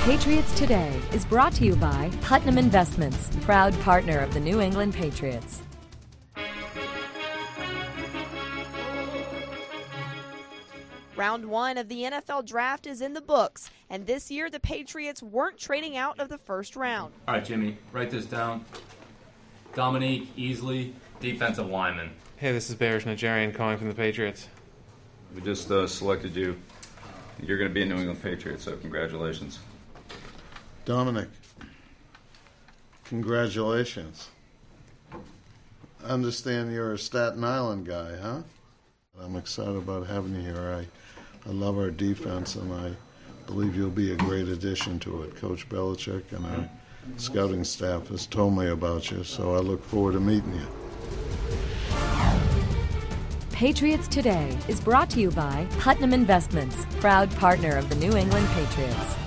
Patriots Today is brought to you by Putnam Investments, proud partner of the New England Patriots. Round one of the NFL Draft is in the books, and this year the Patriots weren't trading out of the first round. All right, Jimmy, write this down. Dominique Easley, defensive lineman. Hey, this is Bearish Nigerian calling from the Patriots. We just selected you. You're going to be a New England Patriot, so congratulations. Dominic, congratulations. I understand you're a Staten Island guy, huh? I'm excited about having you here. I love our defense, and I believe you'll be a great addition to it. Coach Belichick and our scouting staff has told me about you, so I look forward to meeting you. Patriots Today is brought to you by Putnam Investments, proud partner of the New England Patriots.